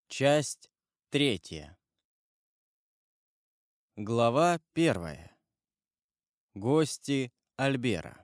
Часть 3. Глава 1. Гости Альбера.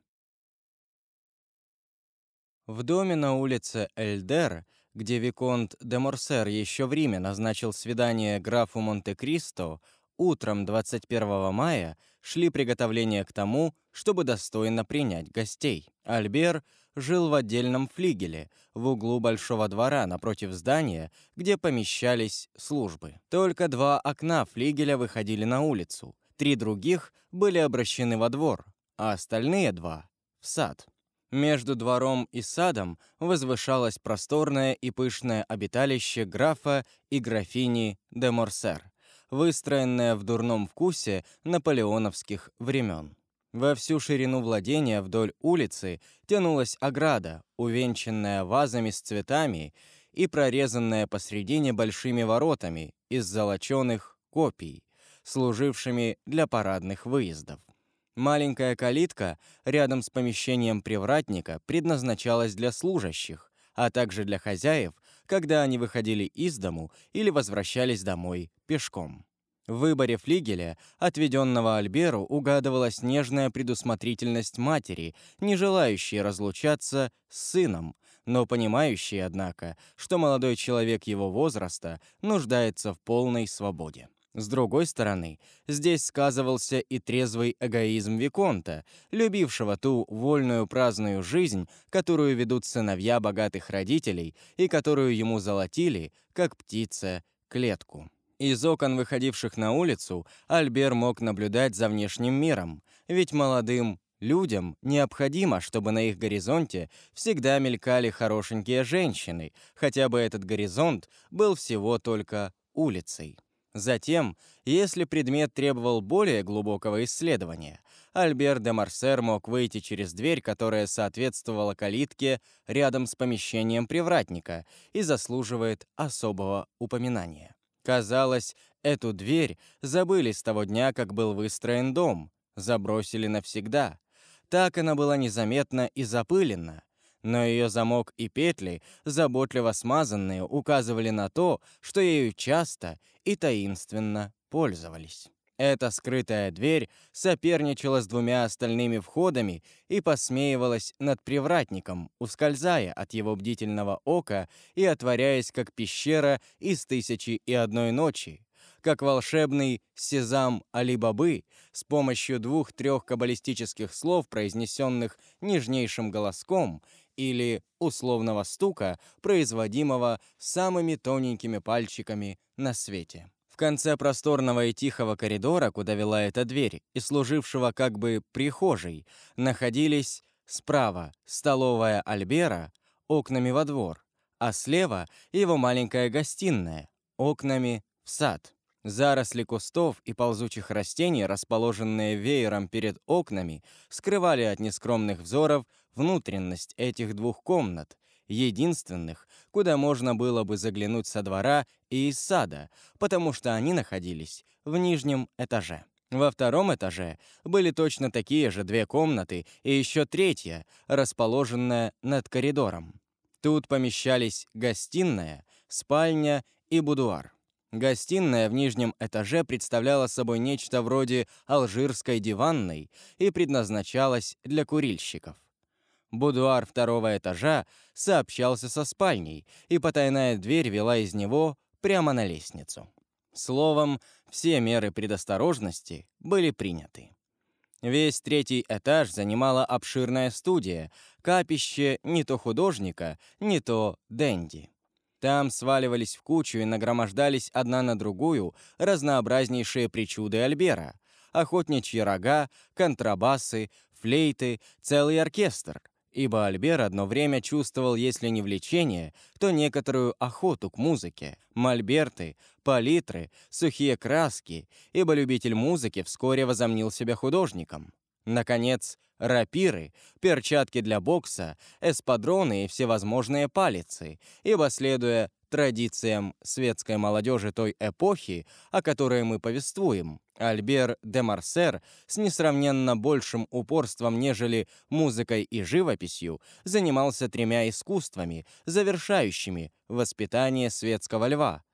В доме на улице Эльдер, где виконт де Морсер еще в Риме назначил свидание графу Монте-Кристо, утром 21 мая шли приготовления к тому, чтобы достойно принять гостей. Альбер жил в отдельном флигеле, в углу большого двора напротив здания, где помещались службы. Только 2 окна флигеля выходили на улицу, 3 других были обращены во двор, а остальные 2 — в сад. Между двором и садом возвышалось просторное и пышное обиталище графа и графини де Морсер, выстроенное в дурном вкусе наполеоновских времен. Во всю ширину владения вдоль улицы тянулась ограда, увенчанная вазами с цветами и прорезанная посредине большими воротами из золоченых копий, служившими для парадных выездов. Маленькая калитка рядом с помещением привратника предназначалась для служащих, а также для хозяев, когда они выходили из дому или возвращались домой пешком. В выборе флигеля, отведенного Альберу, угадывалась нежная предусмотрительность матери, не желающей разлучаться с сыном, но понимающей, однако, что молодой человек его возраста нуждается в полной свободе. С другой стороны, здесь сказывался и трезвый эгоизм виконта, любившего ту вольную праздную жизнь, которую ведут сыновья богатых родителей и которую ему золотили, как птица, клетку. Из окон, выходивших на улицу, Альбер мог наблюдать за внешним миром, ведь молодым людям необходимо, чтобы на их горизонте всегда мелькали хорошенькие женщины, хотя бы этот горизонт был всего только улицей. Затем, если предмет требовал более глубокого исследования, Альбер де Морсер мог выйти через дверь, которая соответствовала калитке рядом с помещением привратника и заслуживает особого упоминания. Казалось, эту дверь забыли с того дня, как был выстроен дом, забросили навсегда. Так она была незаметна и запылена, но ее замок и петли, заботливо смазанные, указывали на то, что ею часто и таинственно пользовались. Эта скрытая дверь соперничала с 2 остальными входами и посмеивалась над привратником, ускользая от его бдительного ока и отворяясь, как пещера из «1001 ночи», как волшебный сезам Али-Бабы с помощью 2-3 каббалистических слов, произнесенных нежнейшим голоском, или условного стука, производимого самыми тоненькими пальчиками на свете. В конце просторного и тихого коридора, куда вела эта дверь, и служившего как бы прихожей, находились справа столовая Альбера окнами во двор, а слева его маленькая гостиная окнами в сад. Заросли кустов и ползучих растений, расположенные веером перед окнами, скрывали от нескромных взоров внутренность этих 2 комнат, единственных, куда можно было бы заглянуть со двора и из сада, потому что они находились в нижнем этаже. Во 2 этаже были точно такие же 2 комнаты и еще 3, расположенная над коридором. Тут помещались гостиная, спальня и будуар. Гостиная в нижнем этаже представляла собой нечто вроде алжирской диванной и предназначалась для курильщиков. Будуар 2 этажа сообщался со спальней, и потайная дверь вела из него прямо на лестницу. Словом, все меры предосторожности были приняты. Весь 3 этаж занимала обширная студия, капище не то художника, не то денди. Там сваливались в кучу и нагромождались одна на другую разнообразнейшие причуды Альбера: охотничьи рога, контрабасы, флейты, целый оркестр, ибо Альбер одно время чувствовал, если не влечение, то некоторую охоту к музыке, мольберты, палитры, сухие краски, ибо любитель музыки вскоре возомнил себя художником. Наконец, рапиры, перчатки для бокса, эспадроны и всевозможные палицы, ибо, следуя традициям светской молодежи той эпохи, о которой мы повествуем, Альбер де Морсер с несравненно большим упорством, нежели музыкой и живописью, занимался 3 искусствами, завершающими воспитание светского льва,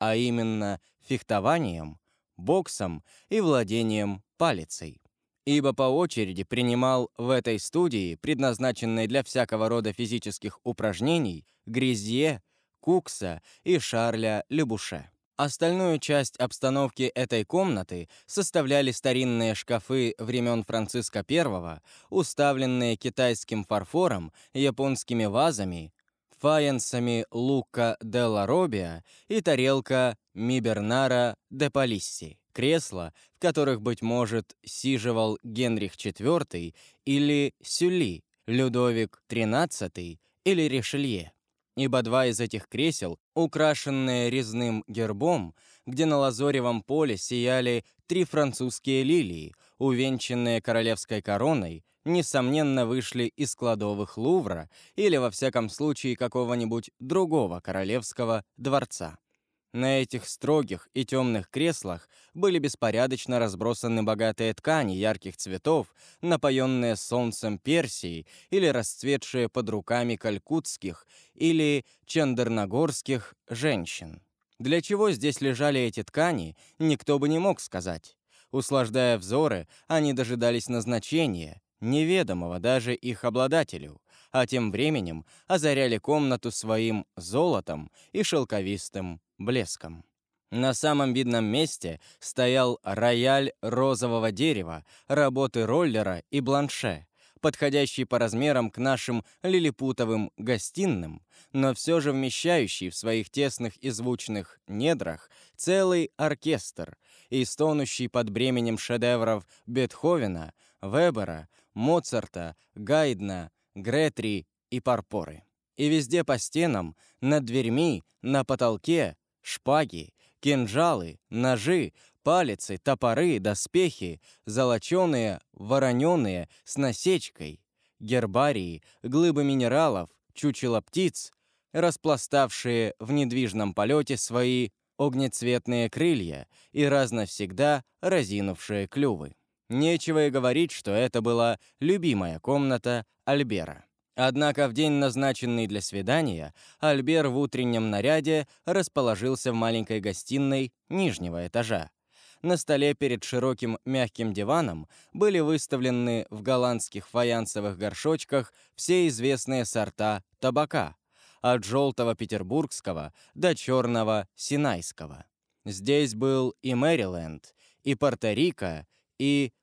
а именно фехтованием, боксом и владением палицей. Ибо по очереди принимал в этой студии, предназначенной для всякого рода физических упражнений, Гризье, Кукса и Шарля Лебуше. Остальную часть обстановки этой комнаты составляли старинные шкафы времен Франциска I, уставленные китайским фарфором, японскими вазами, фаянсами Лука де ла Робиа и тарелка Ми Бернара де Палисси. Кресла, в которых, быть может, сиживал Генрих IV или Сюлли, Людовик XIII или Ришелье. Ибо два из этих кресел, украшенные резным гербом, где на лазоревом поле сияли 3 французские лилии, увенчанные королевской короной, несомненно, вышли из кладовых Лувра или, во всяком случае, какого-нибудь другого королевского дворца. На этих строгих и темных креслах были беспорядочно разбросаны богатые ткани ярких цветов, напоенные солнцем Персии или расцветшие под руками калькутских или чандернагорских женщин. Для чего здесь лежали эти ткани, никто бы не мог сказать. Услаждая взоры, они дожидались назначения, неведомого даже их обладателю, а тем временем озаряли комнату своим золотом и шелковистым блеском. На самом видном месте стоял рояль розового дерева, работы Роллера и Бланше, подходящий по размерам к нашим лилипутовым гостиным, но все же вмещающий в своих тесных и звучных недрах целый оркестр и стонущий под бременем шедевров Бетховена, Вебера, Моцарта, Гайдна, Гретри и Парпоры. И везде по стенам, над дверьми, на потолке шпаги, кинжалы, ножи, палицы, топоры, доспехи, золоченые, вороненые, с насечкой, гербарии, глыбы минералов, чучело птиц, распластавшие в недвижном полете свои огнецветные крылья и разновсегда разинувшие клювы. Нечего и говорить, что это была любимая комната Альбера. Однако в день, назначенный для свидания, Альбер в утреннем наряде расположился в маленькой гостиной нижнего этажа. На столе перед широким мягким диваном были выставлены в голландских фаянсовых горшочках все известные сорта табака, от желтого петербургского до черного синайского. Здесь был и Мэриленд, и Порто-Рико, и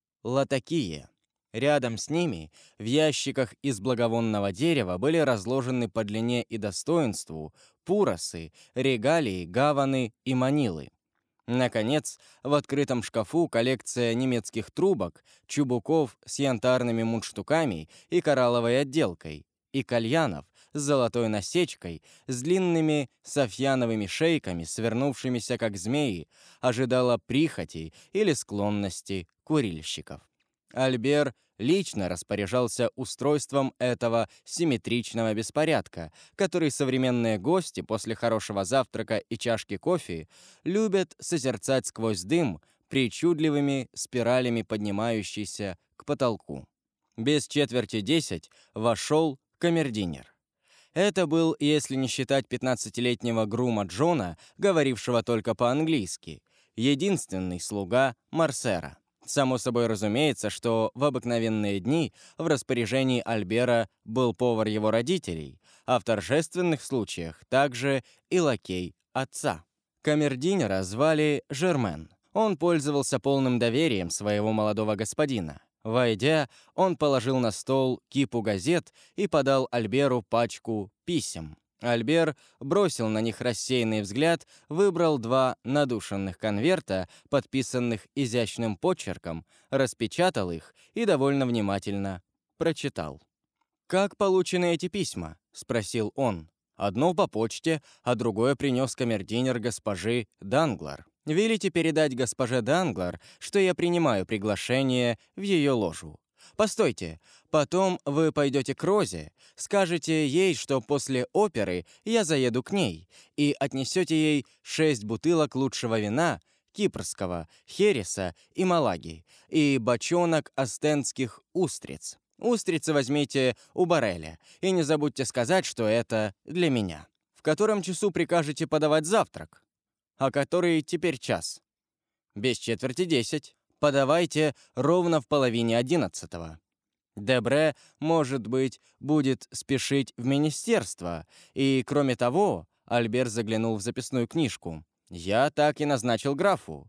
Латакия. Рядом с ними в ящиках из благовонного дерева были разложены по длине и достоинству пуросы, регалии, гаваны и манилы. Наконец, в открытом шкафу коллекция немецких трубок, чубуков с янтарными мундштуками и коралловой отделкой, и кальянов с золотой насечкой, с длинными софьяновыми шейками, свернувшимися как змеи, ожидала прихоти или склонности курильщиков. Альбер лично распоряжался устройством этого симметричного беспорядка, который современные гости после хорошего завтрака и чашки кофе любят созерцать сквозь дым причудливыми спиралями, поднимающейся к потолку. Без 9:45 вошел камердинер. Это был, если не считать 15-летнего грума Джона, говорившего только по-английски, единственный слуга Марсера. Само собой разумеется, что в обыкновенные дни в распоряжении Альбера был повар его родителей, а в торжественных случаях также и лакей отца. Камердинера звали Жермен. Он пользовался полным доверием своего молодого господина. Войдя, он положил на стол кипу газет и подал Альберу пачку писем. Альбер бросил на них рассеянный взгляд, выбрал 2 надушенных конверта, подписанных изящным почерком, распечатал их и довольно внимательно прочитал. «Как получены эти письма?» — спросил он. «Одно по почте, а другое принес камердинер госпожи Данглар. Велите передать госпоже Данглар, что я принимаю приглашение в ее ложу. Постойте, потом вы пойдете к Розе, скажете ей, что после оперы я заеду к ней, и отнесете ей 6 бутылок лучшего вина, кипрского, хереса и малаги, и бочонок остенских устриц. Устрицы возьмите у Барреля, и не забудьте сказать, что это для меня. В котором часу прикажете подавать завтрак?» А который теперь час? Без четверти 10. Подавайте ровно в половине 11. Дебре, может быть, будет спешить в министерство. И, кроме того, Альбер заглянул в записную книжку. Я так и назначил графу.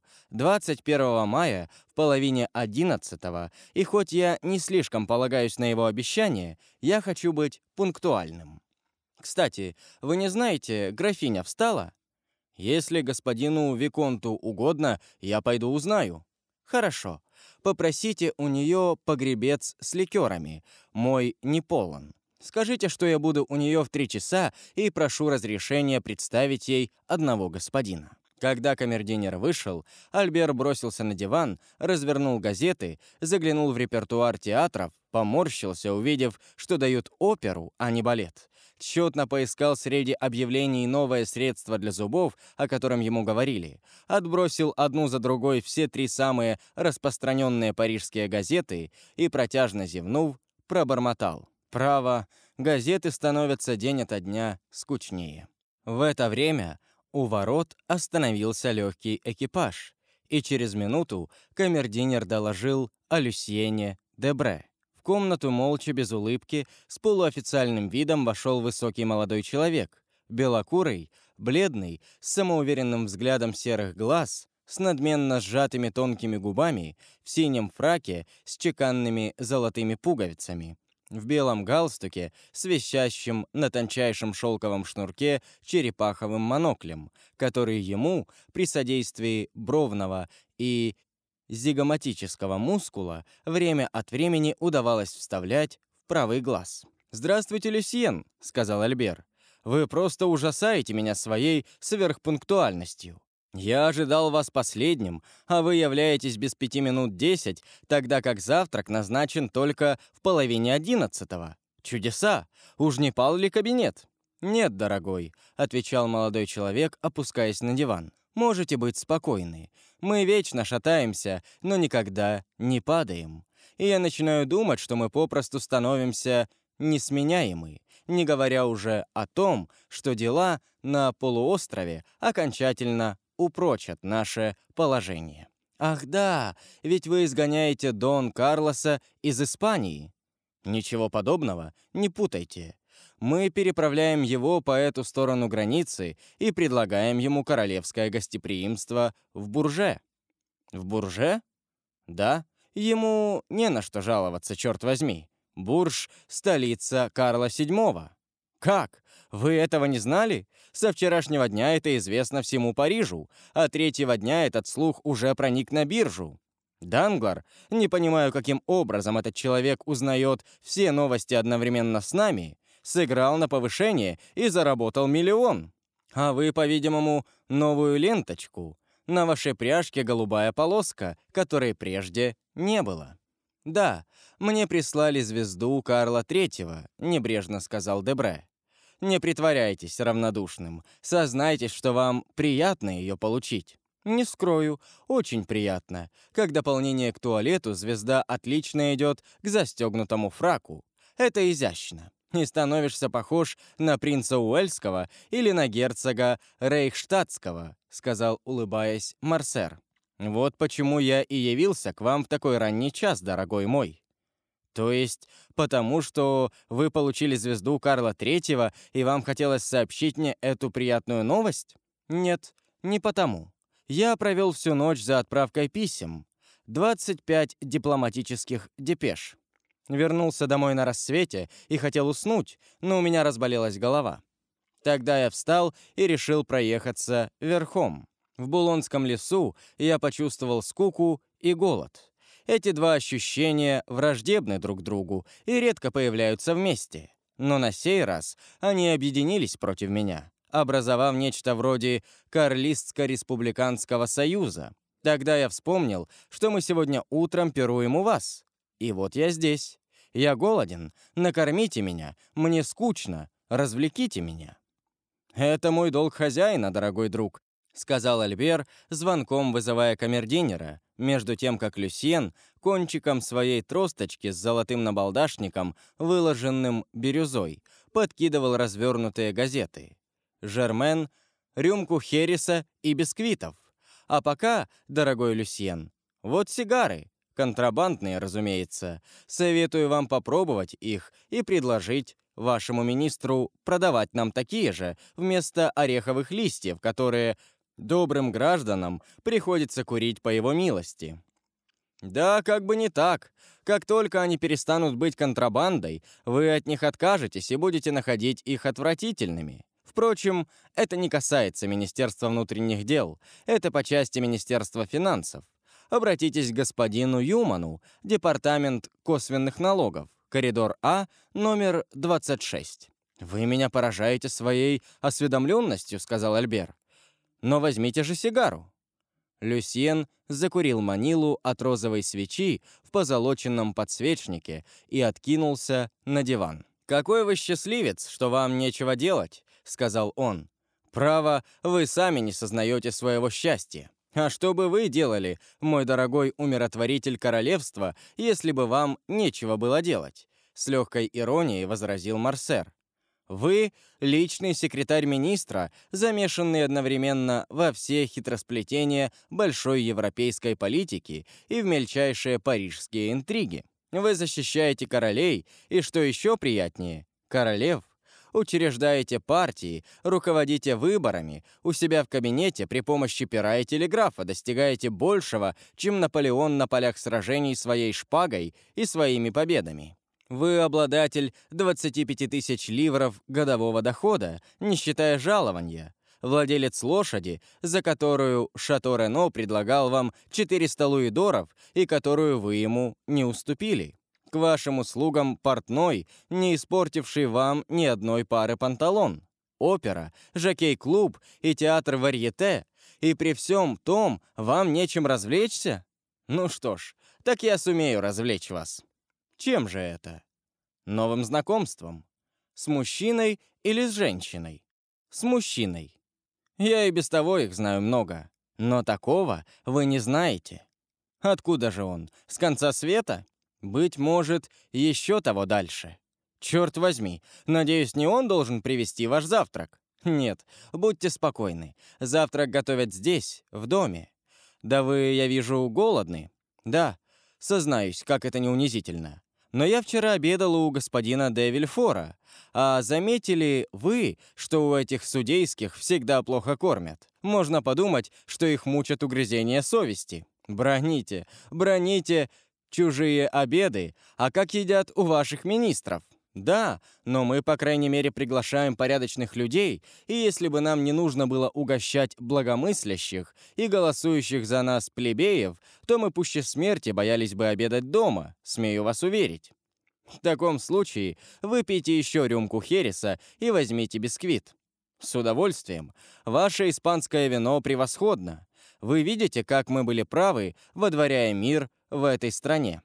21 мая в половине 11, и хоть я не слишком полагаюсь на его обещание, я хочу быть пунктуальным. Кстати, вы не знаете, графиня встала? Если господину Виконту угодно, я пойду узнаю. Хорошо. Попросите у нее погребец с ликерами. Мой не полон. Скажите, что я буду у нее в 3 часа и прошу разрешения представить ей одного господина. Когда камердинер вышел, Альбер бросился на диван, развернул газеты, заглянул в репертуар театров, поморщился, увидев, что дают оперу, а не балет. Тщетно поискал среди объявлений новое средство для зубов, о котором ему говорили. Отбросил одну за другой все 3 самые распространенные парижские газеты и, протяжно зевнув, пробормотал. Право, газеты становятся день ото дня скучнее. В это время у ворот остановился легкий экипаж, и через минуту камердинер доложил о Люсьене Дебре. В комнату молча, без улыбки, с полуофициальным видом вошел высокий молодой человек, белокурый, бледный, с самоуверенным взглядом серых глаз, с надменно сжатыми тонкими губами, в синем фраке с чеканными золотыми пуговицами, в белом галстуке с висящим на тончайшем шелковом шнурке черепаховым моноклем, который ему при содействии бровного и зигоматического мускула время от времени удавалось вставлять в правый глаз. «Здравствуйте, Люсьен», — сказал Альбер. «Вы просто ужасаете меня своей сверхпунктуальностью. Я ожидал вас последним, а вы являетесь без 5 минут 10, тогда как завтрак назначен только в половине 11. Чудеса! Уж не пал ли кабинет?» «Нет, дорогой», — отвечал молодой человек, опускаясь на диван. «Можете быть спокойны. Мы вечно шатаемся, но никогда не падаем. И я начинаю думать, что мы попросту становимся несменяемы, не говоря уже о том, что дела на полуострове окончательно упрочат наше положение. Ах да, ведь вы изгоняете Дон Карлоса из Испании. Ничего подобного, не путайте. Мы переправляем его по эту сторону границы и предлагаем ему королевское гостеприимство в Бурже. В Бурже? Да, ему не на что жаловаться, черт возьми. Бурж — столица Карла VII. Как? Вы этого не знали? Со вчерашнего дня это известно всему Парижу, а 3-го дня этот слух уже проник на биржу. Данглар, не понимаю, каким образом этот человек узнает все новости одновременно с нами, сыграл на повышение и заработал 1 000 000. А вы, по-видимому, новую ленточку. На вашей пряжке голубая полоска, которой прежде не было. «Да, мне прислали звезду Карла III», — небрежно сказал Дебре. «Не притворяйтесь равнодушным. Сознайтесь, что вам приятно ее получить». «Не скрою, очень приятно. Как дополнение к туалету звезда отлично идет к застегнутому фраку. Это изящно. И становишься похож на принца Уэльского или на герцога Рейхштадтского», — сказал, улыбаясь, Марсер. «Вот почему я и явился к вам в такой ранний час, дорогой мой». «То есть потому, что вы получили звезду Карла III, и вам хотелось сообщить мне эту приятную новость?» «Нет, не потому. Я провел всю ночь за отправкой писем. 25 дипломатических депеш. Вернулся домой на рассвете и хотел уснуть, но у меня разболелась голова. Тогда я встал и решил проехаться верхом. В Булонском лесу я почувствовал скуку и голод. Эти два ощущения враждебны друг другу и редко появляются вместе. Но на сей раз они объединились против меня, образовав нечто вроде Карлистско-республиканского союза. Тогда я вспомнил, что мы сегодня утром пируем у вас. И вот я здесь. Я голоден. Накормите меня. Мне скучно. Развлеките меня. «Это мой долг хозяина, дорогой друг», — сказал Альбер, звонком вызывая камердинера, между тем как Люсьен кончиком своей тросточки с золотым набалдашником, выложенным бирюзой, подкидывал развернутые газеты. Жермен рюмку хереса и бисквитов. А пока, дорогой Люсьен, вот сигары, контрабандные, разумеется. Советую вам попробовать их и предложить вашему министру продавать нам такие же вместо ореховых листьев, которые добрым гражданам приходится курить по его милости. Да, как бы не так. Как только они перестанут быть контрабандой, вы от них откажетесь и будете находить их отвратительными. Впрочем, это не касается Министерства внутренних дел, это по части Министерства финансов. Обратитесь к господину Юману, Департамент косвенных налогов, коридор А, номер 26. «Вы меня поражаете своей осведомленностью», — сказал Альбер. «Но возьмите же сигару». Люсьен закурил манилу от розовой свечи в позолоченном подсвечнике и откинулся на диван. «Какой вы счастливец, что вам нечего делать», — сказал он. «Право, вы сами не сознаете своего счастья. А что бы вы делали, мой дорогой умиротворитель королевства, если бы вам нечего было делать?» С легкой иронией возразил Морсер. «Вы — личный секретарь министра, замешанный одновременно во все хитросплетения большой европейской политики и в мельчайшие парижские интриги. Вы защищаете королей и, что еще приятнее, королев. Учреждаете партии, руководите выборами, у себя в кабинете при помощи пера и телеграфа достигаете большего, чем Наполеон на полях сражений своей шпагой и своими победами. Вы обладатель 25 тысяч ливров годового дохода, не считая жалования, владелец лошади, за которую Шато Рено предлагал вам 400 луидоров и которую вы ему не уступили. К вашим услугам портной, не испортивший вам ни одной пары панталон. Опера, жокей-клуб и театр варьете. И при всем том вам нечем развлечься? Ну что ж, так я сумею развлечь вас. Чем же это? Новым знакомством. С мужчиной или с женщиной? С мужчиной. Я и без того их знаю много. Но такого вы не знаете. Откуда же он? С конца света? Быть может, еще того дальше. Черт возьми, надеюсь, не он должен привезти ваш завтрак? Нет, будьте спокойны. Завтрак готовят здесь, в доме. Да вы, я вижу, голодны. Да, сознаюсь, как это не унизительно. Но я вчера обедал у господина де Вильфора. А заметили вы, что у этих судейских всегда плохо кормят? Можно подумать, что их мучат угрызения совести. Броните, броните чужие обеды, а как едят у ваших министров? Да, но мы, по крайней мере, приглашаем порядочных людей, и если бы нам не нужно было угощать благомыслящих и голосующих за нас плебеев, то мы пуще смерти боялись бы обедать дома, смею вас уверить. В таком случае выпейте еще рюмку хереса и возьмите бисквит. С удовольствием. Ваше испанское вино превосходно. Вы видите, как мы были правы, водворяя мир в этой стране.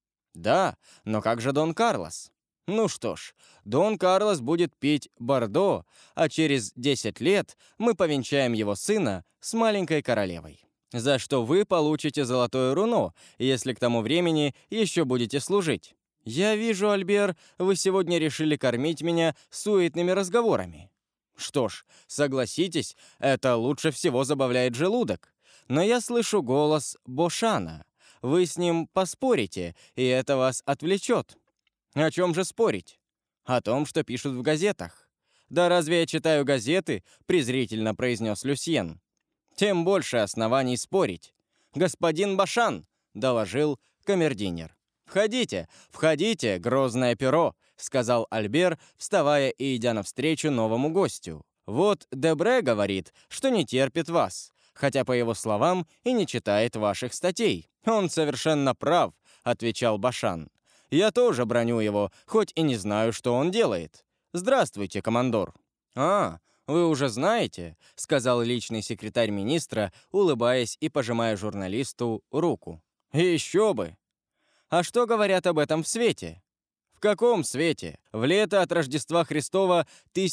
Да, но как же Дон Карлос? Ну что ж, Дон Карлос будет пить бордо, а через 10 лет мы повенчаем его сына с маленькой королевой. За что вы получите золотое руно, если к тому времени еще будете служить. Я вижу, Альбер, вы сегодня решили кормить меня суетными разговорами. Что ж, согласитесь, это лучше всего забавляет желудок. Но я слышу голос Бошана. Вы с ним поспорите, и это вас отвлечет. О чем же спорить? О том, что пишут в газетах. «Да разве я читаю газеты?» — презрительно произнес Люсьен. «Тем больше оснований спорить. Господин Бошан!» — доложил камердинер. «Входите, входите, грозное перо!» — сказал Альбер, вставая и идя навстречу новому гостю. «Вот Дебре говорит, что не терпит вас, хотя, по его словам, и не читает ваших статей». «Он совершенно прав», — отвечал Бошан. «Я тоже броню его, хоть и не знаю, что он делает. Здравствуйте, командор». «А, вы уже знаете», — сказал личный секретарь министра, улыбаясь и пожимая журналисту руку. «Еще бы! А что говорят об этом в свете?» «В каком свете? В лето от Рождества Христова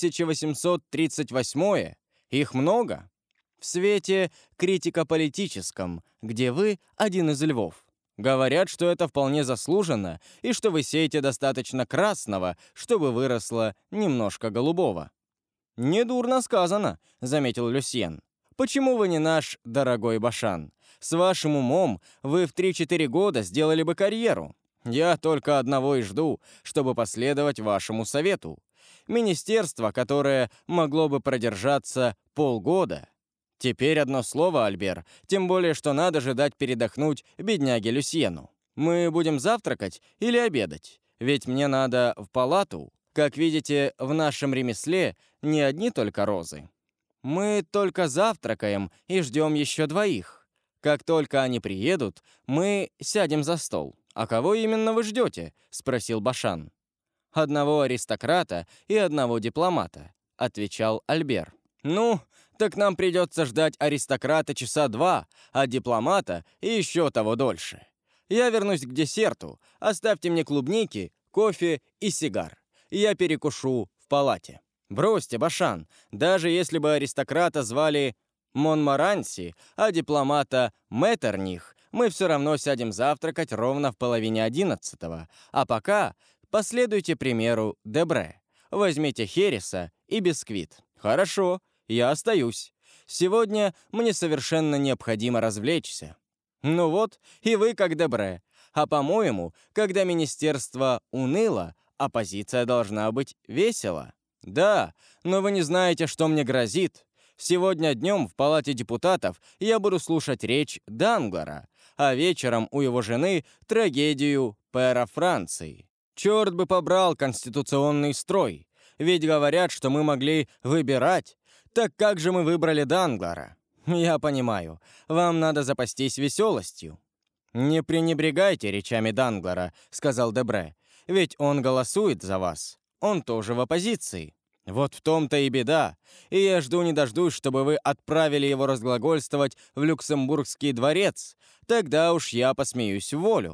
1838. Их много?» «В свете критико-политическом, где вы один из львов. Говорят, что это вполне заслуженно, и что вы сеете достаточно красного, чтобы выросло немножко голубого». «Недурно сказано», — заметил Люсьен. «Почему вы не наш дорогой Башан? С вашим умом вы в 3-4 года сделали бы карьеру. Я только одного и жду, чтобы последовать вашему совету. Министерство, которое могло бы продержаться полгода. Теперь одно слово, Альбер, тем более, что надо же дать передохнуть бедняге Люсьену. Мы будем завтракать или обедать? Ведь мне надо в палату. Как видите, в нашем ремесле не одни только розы. Мы только завтракаем и ждем еще двоих. Как только они приедут, мы сядем за стол. «А кого именно вы ждете?» — спросил Башан. «Одного аристократа и одного дипломата», — отвечал Альбер. «Ну, так нам придется ждать аристократа часа 2, а дипломата и еще того дольше. Я вернусь к десерту. Оставьте мне клубники, кофе и сигар. Я перекушу в палате». «Бросьте, Башан, даже если бы аристократа звали Монморанси, а дипломата Меттерних, мы все равно сядем завтракать ровно в половине 11-го. А пока последуйте примеру Дебре. Возьмите хереса и бисквит». «Хорошо, я остаюсь. Сегодня мне совершенно необходимо развлечься». «Ну вот, и вы как Дебре. А по-моему, когда министерство уныло, оппозиция должна быть весела». «Да, но вы не знаете, что мне грозит. Сегодня днем в Палате депутатов я буду слушать речь Данглара, а вечером у его жены трагедию пэра Франции. Черт бы побрал конституционный строй. Ведь говорят, что мы могли выбирать. Так как же мы выбрали Данглара? Я понимаю, вам надо запастись веселостью». «Не пренебрегайте речами Данглара», — сказал Дебре, «ведь он голосует за вас. Он тоже в оппозиции». «Вот в том-то и беда. И я жду не дождусь, чтобы вы отправили его разглагольствовать в Люксембургский дворец. Тогда уж я посмеюсь в волю».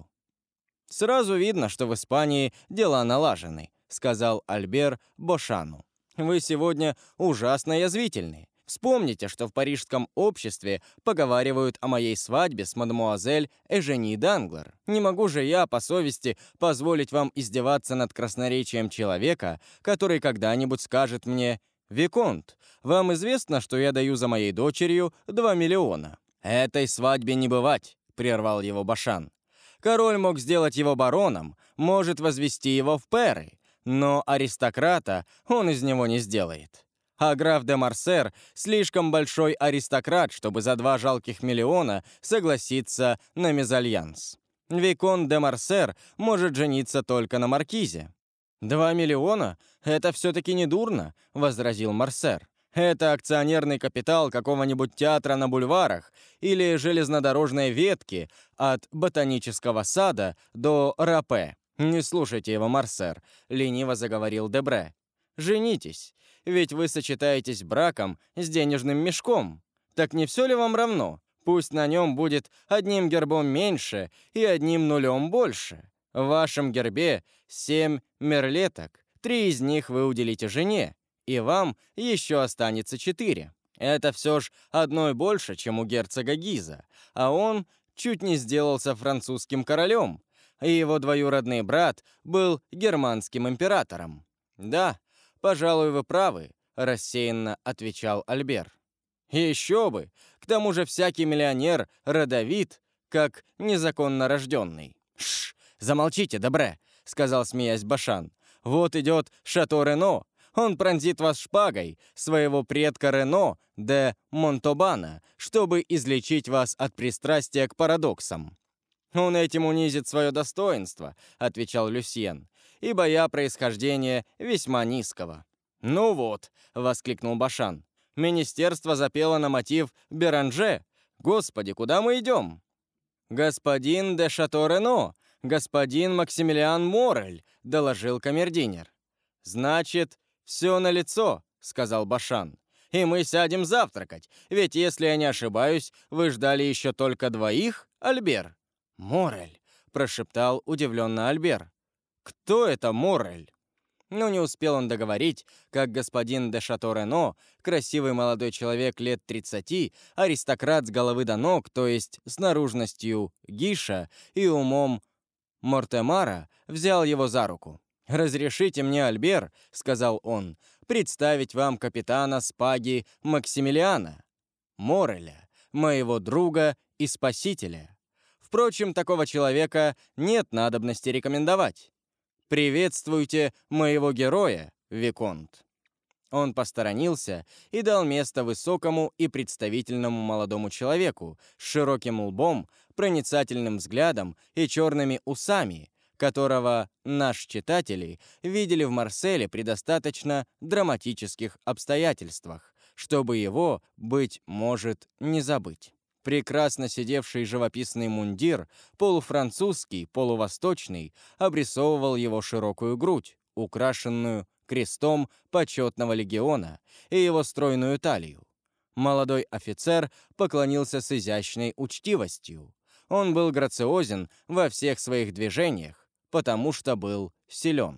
«Сразу видно, что в Испании дела налажены», — сказал Альбер Бошану. «Вы сегодня ужасно язвительны. Вспомните, что в парижском обществе поговаривают о моей свадьбе с мадемуазель Эжени Данглар. Не могу же я, по совести, позволить вам издеваться над красноречием человека, который когда-нибудь скажет мне: «Виконт, вам известно, что я даю за моей дочерью 2 миллиона?» «Этой свадьбе не бывать», — прервал его Башан. «Король мог сделать его бароном, может возвести его в пэры, но аристократа он из него не сделает». А граф де Морсер слишком большой аристократ, чтобы за 2 жалких миллиона согласиться на мезальянс. Виконт де Морсер может жениться только на маркизе. 2 миллиона — это все-таки не дурно, — возразил Морсер. Это акционерный капитал какого-нибудь театра на бульварах или железнодорожной ветки от ботанического сада до Рапе. «Не слушайте его, Морсер», — лениво заговорил Дебре. «Женитесь, ведь вы сочетаетесь браком с денежным мешком. Так не все ли вам равно? Пусть на нем будет одним гербом меньше и одним нулем больше. В вашем гербе 7 мерлеток, 3 из них вы уделите жене, и вам еще останется 4. Это все ж одной больше, чем у герцога Гиза, а он чуть не сделался французским королем, и его двоюродный брат был германским императором». «Да, пожалуй, вы правы», — рассеянно отвечал Альбер. «Еще бы! К тому же всякий миллионер родовит, как незаконно рожденный». «Шш! Замолчите, Дебре!» — сказал, смеясь Башан. «Вот идет Шато Рено. Он пронзит вас шпагой, своего предка Рено де Монтобана, чтобы излечить вас от пристрастия к парадоксам». «Он этим унизит свое достоинство», — отвечал Люсьен, «ибо я происхождения весьма низкого». «Ну вот», — воскликнул Башан, «министерство запело на мотив Беранже. Господи, куда мы идем?» «Господин де Шато-Рено, господин Максимилиан Моррель», — доложил камердинер. «Значит, все налицо», — сказал Башан. «И мы сядем завтракать, ведь, если я не ошибаюсь, вы ждали еще только 2, Альбер?» «Моррель», — прошептал удивленно Альбер. «Кто это Моррель?» Но не успел он договорить, как господин де Шато-Рено, красивый молодой человек лет 30, аристократ с головы до ног, то есть с наружностью Гиша и умом Мортемара, взял его за руку. «Разрешите мне, Альбер, — сказал он, — представить вам капитана Спаги Максимилиана, Мореля, моего друга и спасителя. Впрочем, такого человека нет надобности рекомендовать. Приветствуйте моего героя, Виконт». Он посторонился и дал место высокому и представительному молодому человеку с широким лбом, проницательным взглядом и черными усами, которого наши читатели видели в Марселе при достаточно драматических обстоятельствах, чтобы его, быть может, не забыть. Прекрасно сидевший живописный мундир, полуфранцузский, полувосточный, обрисовывал его широкую грудь, украшенную крестом почетного легиона, и его стройную талию. Молодой офицер поклонился с изящной учтивостью. Он был грациозен во всех своих движениях, потому что был силен.